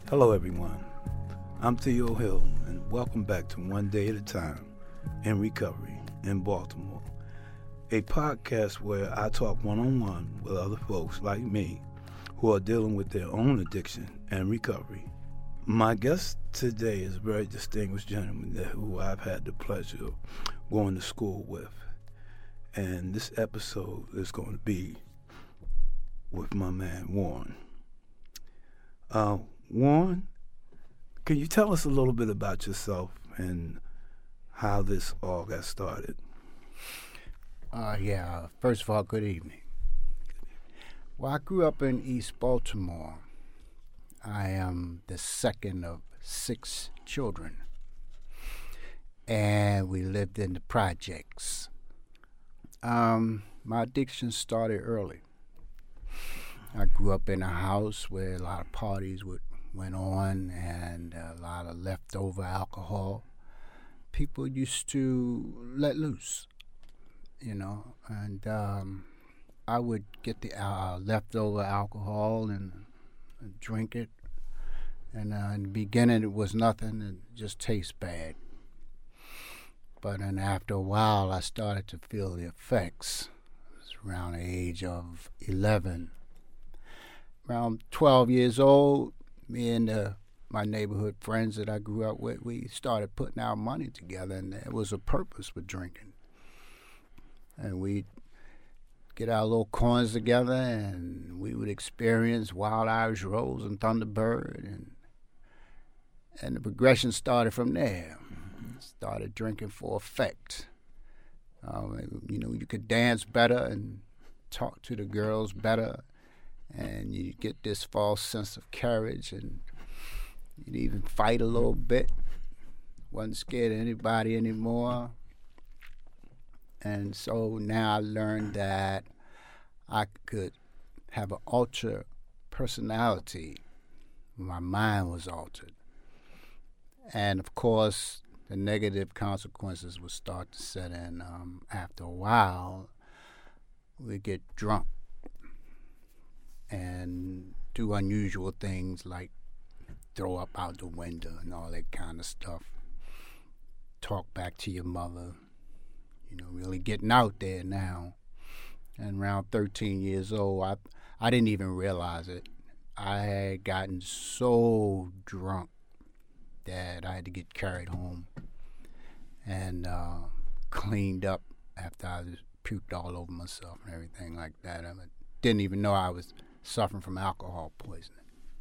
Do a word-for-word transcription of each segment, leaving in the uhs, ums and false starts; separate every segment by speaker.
Speaker 1: Hello, everyone. I'm Theo Hill, and welcome back to One Day at a Time in Recovery in Baltimore, a podcast where I talk one-on-one with other folks like me who are dealing with their own addiction and recovery. My guest today is a very distinguished gentleman that, who I've had the pleasure of going to school with, and this episode is going to be with my man Warren. Uh, Warren, can you tell us a little bit about yourself and how this all got started?
Speaker 2: Uh, yeah, first of all, good evening. Well, I grew up in East Baltimore. I am the second of six children, and we lived in the projects. Um, my addiction started early. I grew up in a house where a lot of parties would went on and a lot of leftover alcohol. People used to let loose, you know, and um, I would get the uh, leftover alcohol and, and drink it. And uh, in the beginning, it was nothing. It just tastes bad. But then after a while, I started to feel the effects. It was around the age of eleven. Around twelve years old, me and uh, my neighborhood friends that I grew up with, we started putting our money together, and there was a purpose for drinking. And we'd get our little coins together, and we would experience Wild Irish Rose and Thunderbird, and and the progression started from there. Started drinking for effect. Um, you know, you could dance better and talk to the girls better, and you get this false sense of courage, and you'd even fight a little bit. Wasn't scared of anybody anymore. And so now I learned that I could have an altered personality. My mind was altered. And of course, the negative consequences would start to set in. Um, after a while, we'd get drunk and do unusual things like throw up out the window and all that kind of stuff. Talk back to your mother. You know, really getting out there now. And around thirteen years old, I I didn't even realize it. I had gotten so drunk that I had to get carried home and uh, cleaned up after I was puked all over myself and everything like that. I didn't even know I was suffering from alcohol poisoning.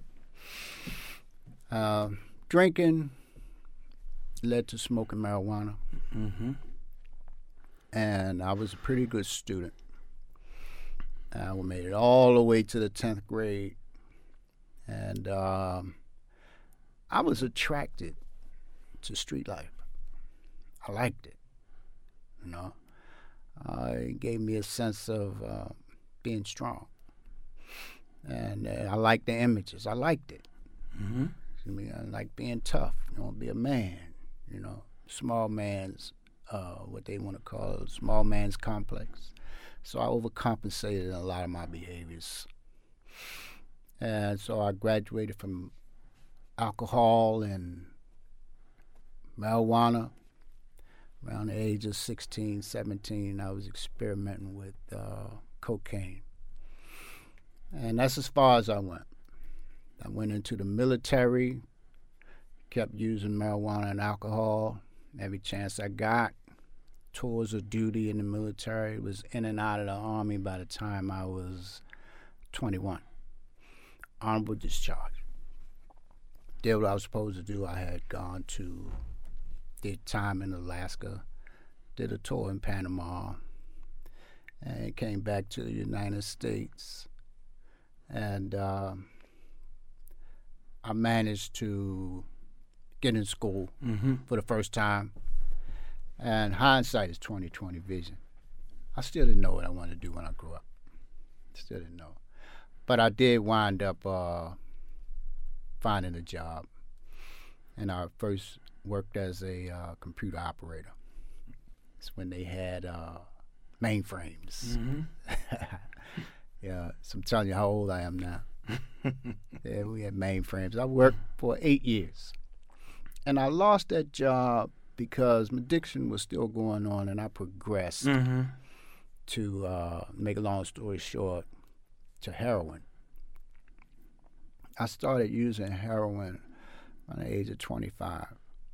Speaker 2: Uh, drinking led to smoking marijuana.
Speaker 1: Mm-hmm.
Speaker 2: And I was a pretty good student. I made it all the way to the tenth grade. And um, I was attracted to street life. I liked it, you know. Uh, it gave me a sense of uh, being strong. And uh, I liked the images. I liked it.
Speaker 1: Mm-hmm.
Speaker 2: I mean, I like being tough. You know, be a man. You know, small man's, uh, what they want to call it, small man's complex. So I overcompensated in a lot of my behaviors. And so I graduated from alcohol and marijuana. Around the age of sixteen, seventeen, I was experimenting with uh, cocaine. And that's as far as I went. I went into the military, kept using marijuana and alcohol every chance I got. Tours of duty in the military, was in and out of the Army by the time I was twenty-one. Honorable discharge. Did what I was supposed to do. I had gone to, did time in Alaska, did a tour in Panama, and came back to the United States. And uh, I managed to get in school
Speaker 1: Mm-hmm.
Speaker 2: for the first time. And hindsight is twenty twenty vision. I still didn't know what I wanted to do when I grew up. Still didn't know. But I did wind up uh, finding a job. And I first worked as a uh, computer operator. It's when they had uh, mainframes.
Speaker 1: Mm-hmm.
Speaker 2: Yeah, so I'm telling you how old I am now. Yeah, we had mainframes. I worked for eight years. And I lost that job because my addiction was still going on, and I progressed
Speaker 1: Mm-hmm.
Speaker 2: to, uh, make a long story short, to heroin. I started using heroin at the age of twenty-five.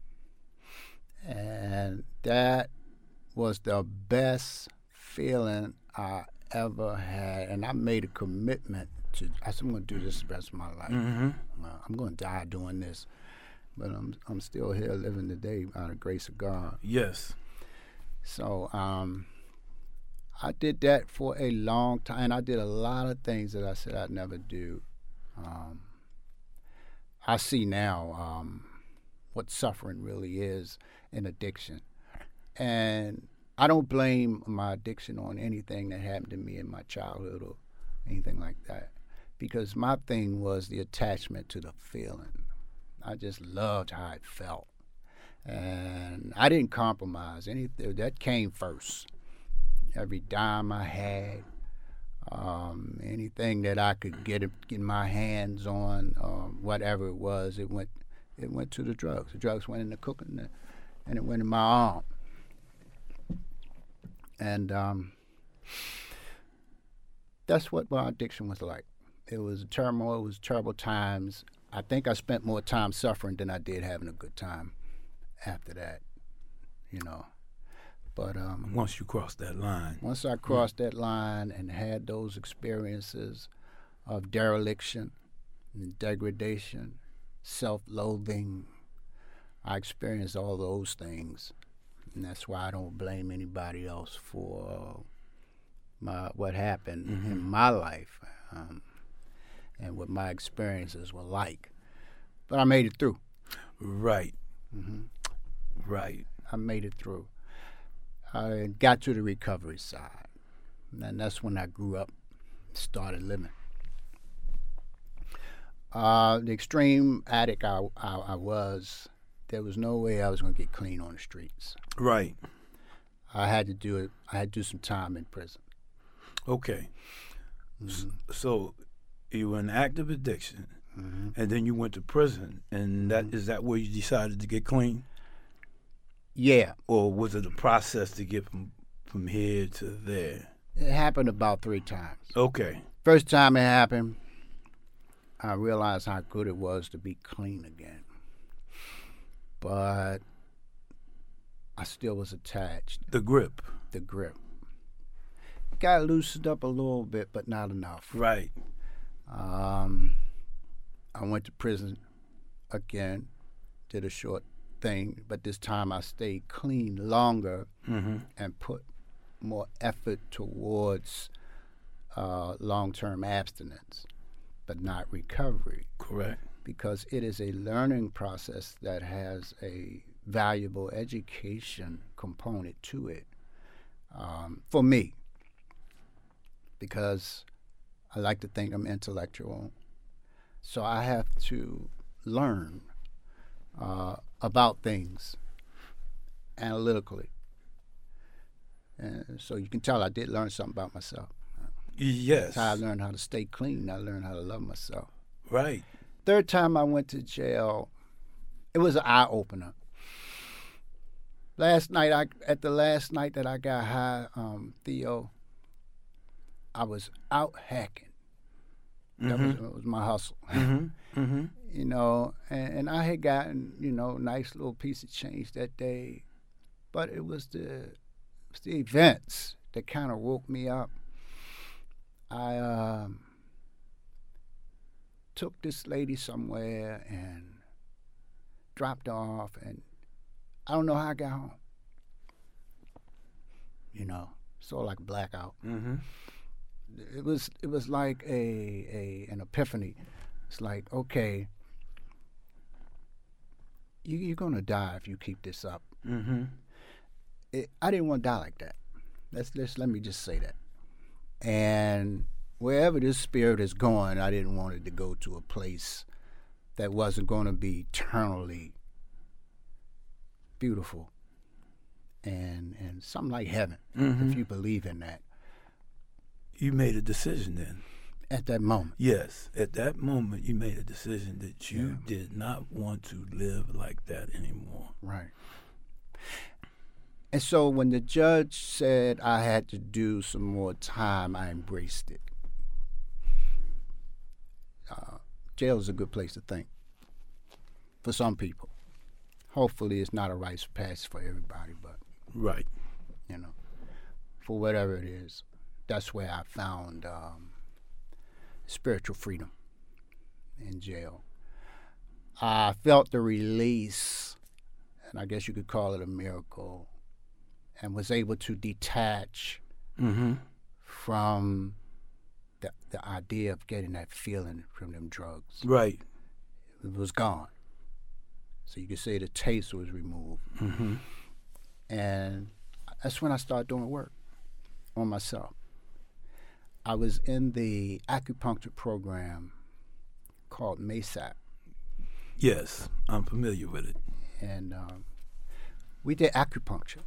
Speaker 2: And that was the best feeling I ever had. And I made a commitment to, I said, I'm going to do this the rest of my life.
Speaker 1: Mm-hmm.
Speaker 2: Uh, I'm going to die doing this. But I'm I'm still here living today by the grace of God.
Speaker 1: Yes.
Speaker 2: So um, I did that for a long time. And I did a lot of things that I said I'd never do. Um, I see now um, what suffering really is in addiction. And I don't blame my addiction on anything that happened to me in my childhood or anything like that. Because my thing was the attachment to the feeling. I just loved how it felt. And I didn't compromise. Anything that came first. Every dime I had, um, anything that I could get get my hands on, um, whatever it was, it went it went to the drugs. The drugs went in the cooking, and it went in my arm. And um, that's what my addiction was like. It was a turmoil. It was terrible times. I think I spent more time suffering than I did having a good time after that, you know. But um,
Speaker 1: Once you cross that line.
Speaker 2: once I crossed that line and had those experiences of dereliction, and degradation, self-loathing, I experienced all those things. And that's why I don't blame anybody else for uh, my what happened
Speaker 1: Mm-hmm.
Speaker 2: in my life. Um, and what my experiences were like. But I made it through.
Speaker 1: Right.
Speaker 2: hmm
Speaker 1: Right.
Speaker 2: I made it through. I got to the recovery side. And that's when I grew up, started living. Uh, the extreme addict I, I, I was, there was no way I was going to get clean on the streets.
Speaker 1: Right.
Speaker 2: I had to do it. I had to do some time in prison.
Speaker 1: Okay.
Speaker 2: Mm-hmm.
Speaker 1: So you were in active addiction,
Speaker 2: Mm-hmm.
Speaker 1: and then you went to prison, and that
Speaker 2: Mhm.
Speaker 1: is that where you decided to get clean,
Speaker 2: Yeah,
Speaker 1: or was it a process to get from from here to there?
Speaker 2: it happened about three times.
Speaker 1: Okay.
Speaker 2: First time it happened, I realized how good it was to be clean again. But I still was attached,
Speaker 1: The grip.
Speaker 2: the grip. Got loosened up a little bit, but not enough.
Speaker 1: Right.
Speaker 2: Um, I went to prison again, did a short thing, but this time I stayed clean longer
Speaker 1: Mm-hmm.
Speaker 2: and put more effort towards uh, long-term abstinence, but not recovery,
Speaker 1: Correct.
Speaker 2: because it is a learning process that has a valuable education component to it, um, for me, because I like to think I'm intellectual. So I have to learn uh, about things analytically. And so you can tell I did learn something about myself.
Speaker 1: Yes.
Speaker 2: That's how I learned how to stay clean. I learned how to love myself.
Speaker 1: Right.
Speaker 2: Third time I went to jail, it was an eye opener. Last night, I at the last night that I got high, um, Theo, I was out hacking. That was,
Speaker 1: Mm-hmm.
Speaker 2: that was my hustle.
Speaker 1: Mm-hmm. Mm-hmm.
Speaker 2: You know, and, and I had gotten, you know, nice little piece of change that day, but it was the, it was the events that kind of woke me up. I um, took this lady somewhere and dropped her off, and I don't know how I got home. You know, sort of like a blackout.
Speaker 1: Mm-hmm.
Speaker 2: It was it was like a, a an epiphany. It's like, okay, you, you're gonna die if you keep this up.
Speaker 1: Mm-hmm.
Speaker 2: It, I didn't want to die like that. Let's let's let me just say that. And wherever this spirit is going, I didn't want it to go to a place that wasn't going to be eternally beautiful and and something like heaven,
Speaker 1: Mm-hmm.
Speaker 2: if you believe in that.
Speaker 1: You made a decision then.
Speaker 2: At that moment.
Speaker 1: Yes. At that moment, you made a decision that you
Speaker 2: Yeah.
Speaker 1: did not want to live like that anymore.
Speaker 2: Right. And so when the judge said I had to do some more time, I embraced it. Uh, jail is a good place to think for some people. Hopefully it's not a rites of passage for everybody, but,
Speaker 1: Right.
Speaker 2: you know, for whatever it is, that's where I found um, spiritual freedom in jail. I felt the release, and I guess you could call it a miracle, and was able to detach
Speaker 1: Mm-hmm.
Speaker 2: from the, the idea of getting that feeling from them drugs.
Speaker 1: Right.
Speaker 2: It was gone. So you could say the taste was removed.
Speaker 1: Mm-hmm.
Speaker 2: And that's when I started doing work on myself. I was in the acupuncture program called MASAP.
Speaker 1: Yes, I'm familiar with it.
Speaker 2: And um, we did acupuncture.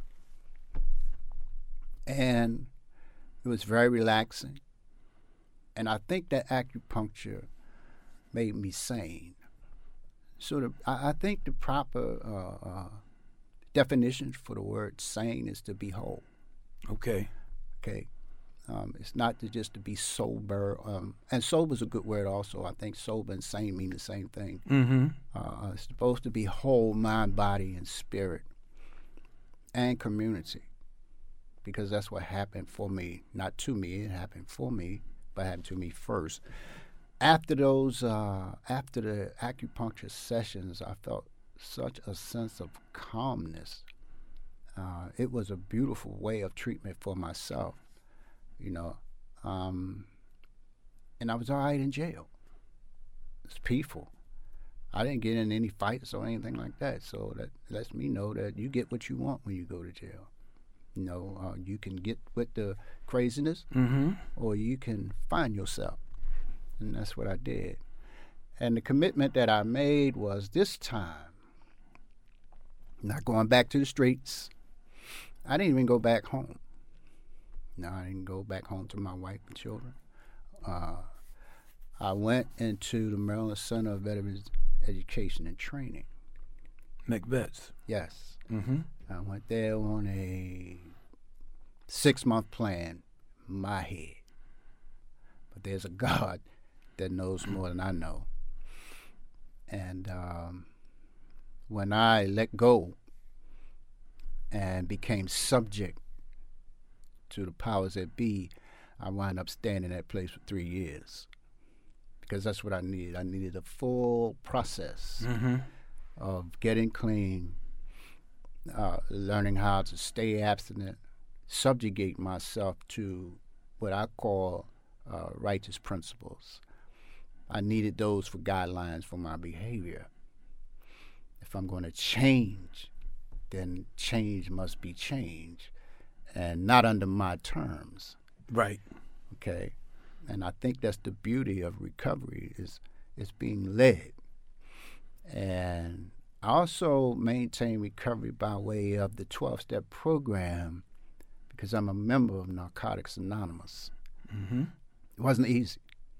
Speaker 2: And it was very relaxing. And I think that acupuncture made me sane. So the, I, I think the proper uh, uh, definition for the word sane is to be whole.
Speaker 1: Okay.
Speaker 2: Okay. Um, it's not to just to be sober. Um, and sober is a good word also. I think sober and sane mean the same thing.
Speaker 1: Mm-hmm.
Speaker 2: Uh, it's supposed to be whole mind, body, and spirit, and community, because that's what happened for me. Not to me, it happened for me, but it happened to me first. After those, uh, after the acupuncture sessions, I felt such a sense of calmness. Uh, it was a beautiful way of treatment for myself, you know. Um, and I was all right in jail. It's peaceful. I didn't get in any fights or anything like that, so that lets me know that you get what you want when you go to jail. You know, uh, you can get with the craziness,
Speaker 1: Mm-hmm.
Speaker 2: or you can find yourself. And that's what I did. And the commitment that I made was this time, not going back to the streets. I didn't even go back home. No, I didn't go back home to my wife and children. Uh, I went into the Maryland Center of Veterans Education and Training.
Speaker 1: McVets.
Speaker 2: Yes.
Speaker 1: Mm-hmm.
Speaker 2: I went there on a six-month plan, my head. But there's a God that knows more than I know. And um, when I let go and became subject to the powers that be, I wound up staying in that place for three years. Because that's what I needed. I needed a full process
Speaker 1: Mm-hmm.
Speaker 2: of getting clean, uh, learning how to stay abstinent, subjugate myself to what I call uh, righteous principles. I needed those for guidelines for my behavior. If I'm going to change, then change must be change, and not under my terms.
Speaker 1: Right.
Speaker 2: Okay, and I think that's the beauty of recovery, is is being led. And I also maintain recovery by way of the twelve-step program, because I'm a member of Narcotics Anonymous.
Speaker 1: Mm-hmm.
Speaker 2: It wasn't easy,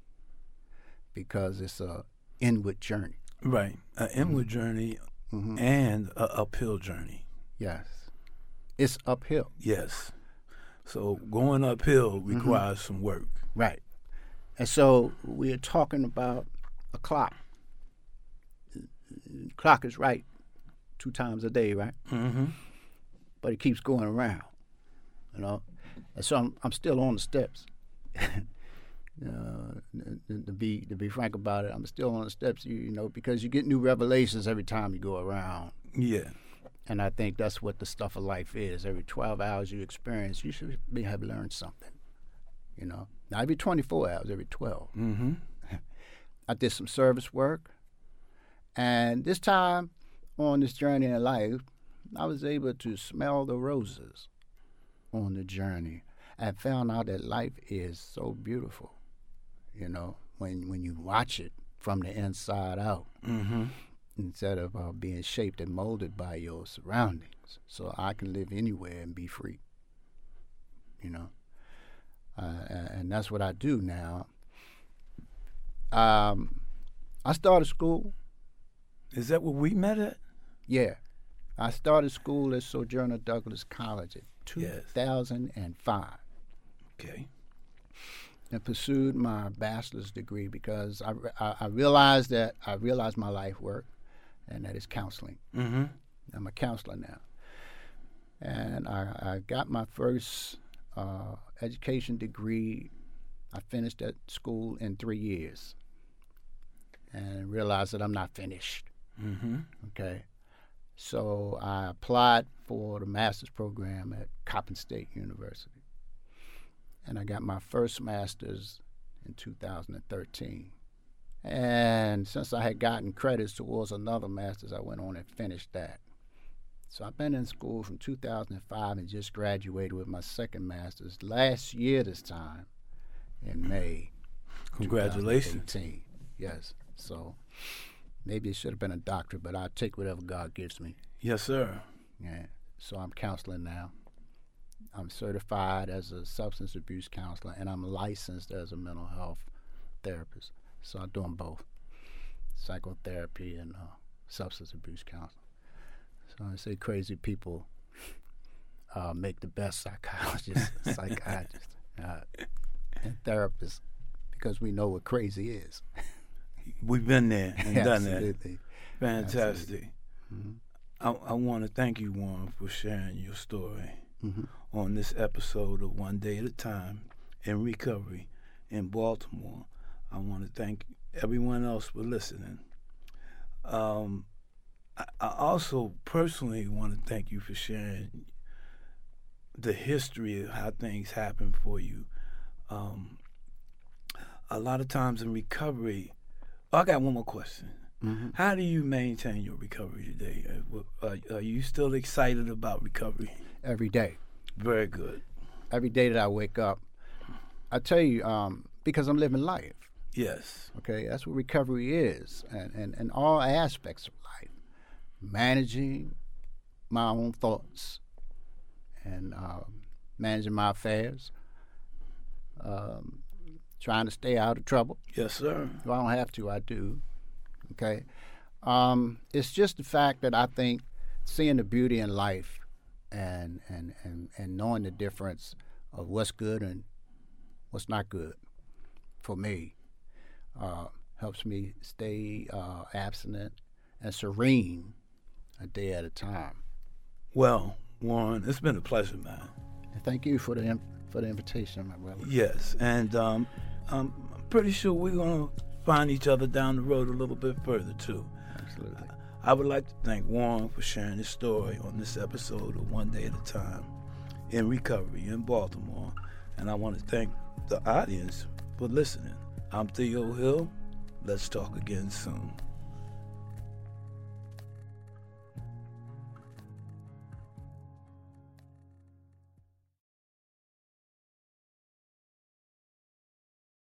Speaker 2: because it's a inward journey.
Speaker 1: Right. An inward journey
Speaker 2: Mm-hmm.
Speaker 1: and an uphill journey.
Speaker 2: Yes, it's uphill.
Speaker 1: Yes. So going uphill requires some work.
Speaker 2: Right. And so we're talking about a clock. Clock is right two times a day, right?
Speaker 1: Mm-hmm.
Speaker 2: But it keeps going around, you know. And so I'm, I'm still on the steps. Uh, to be to be frank about it, I'm still on the steps, you, you know, because you get new revelations every time you go around.
Speaker 1: Yeah.
Speaker 2: And I think that's what the stuff of life is. Every twelve hours you experience, you should be, have learned something, you know. Not every twenty-four hours, every twelve.
Speaker 1: Mm-hmm.
Speaker 2: I did some service work. And this time on this journey in life, I was able to smell the roses on the journey and found out that life is so beautiful, you know, when when you watch it from the inside out.
Speaker 1: Mm-hmm.
Speaker 2: Instead of uh, being shaped and molded by your surroundings. So I can live anywhere and be free, you know. Uh, and that's what I do now. Um, I started school.
Speaker 1: Is that where we met at?
Speaker 2: Yeah. I started school at Sojourner Douglas College in
Speaker 1: Yes.
Speaker 2: two thousand five.
Speaker 1: Okay.
Speaker 2: And pursued my bachelor's degree because I, I, I realized that I realized my life work, and that is counseling.
Speaker 1: Mm-hmm.
Speaker 2: I'm a counselor now. And I, I got my first uh, education degree. I finished at school in three years and realized that I'm not finished.
Speaker 1: Mm-hmm.
Speaker 2: Okay. So I applied for the master's program at Coppin State University. And I got my first master's in two thousand thirteen. And since I had gotten credits towards another master's, I went on and finished that. So I've been in school from two thousand five and just graduated with my second master's last year this time in May.
Speaker 1: Congratulations.
Speaker 2: twenty eighteen. Yes. So maybe it should have been a doctorate, but I'll take whatever God gives me.
Speaker 1: Yes, sir.
Speaker 2: Yeah. So I'm counseling now. I'm certified as a substance abuse counselor, and I'm licensed as a mental health therapist. So I'm doing both, psychotherapy and uh, substance abuse counseling. So I say crazy people uh, make the best psychologists, psychiatrists, uh, and therapists, because we know what crazy is.
Speaker 1: We've been there and done that.
Speaker 2: Absolutely.
Speaker 1: Fantastic.
Speaker 2: Absolutely. Mm-hmm.
Speaker 1: I, I want to thank you, Warren, for sharing your story
Speaker 2: Mm-hmm.
Speaker 1: on this episode of One Day at a Time in Recovery in Baltimore. I want to thank everyone else for listening. Um, I, I also personally want to thank you for sharing the history of how things happen for you. Um, a lot of times in recovery, oh, I got one more question.
Speaker 2: Mm-hmm.
Speaker 1: How do you maintain your recovery today? Are, are you still excited about recovery?
Speaker 2: Every day.
Speaker 1: Very good.
Speaker 2: Every day that I wake up, I tell you, um, because I'm living life.
Speaker 1: Yes.
Speaker 2: Okay, that's what recovery is, and, and, and all aspects of life. Managing my own thoughts and um, managing my affairs, um, trying to stay out of trouble.
Speaker 1: Yes, sir.
Speaker 2: If I don't have to, I do. Okay? Um, it's just the fact that I think seeing the beauty in life and, and, and, and knowing the difference of what's good and what's not good for me uh, helps me stay uh, abstinent and serene a day at a time.
Speaker 1: Well, Warren, it's been a pleasure, man.
Speaker 2: And thank you for the in- for the invitation, my brother.
Speaker 1: Yes, and um, I'm pretty sure we're going to find each other down the road a little bit further, too.
Speaker 2: Absolutely.
Speaker 1: I would like to thank Warren for sharing his story on this episode of One Day at a Time in Recovery in Baltimore. And I want to thank the audience for listening. I'm Theo Hill. Let's talk again soon.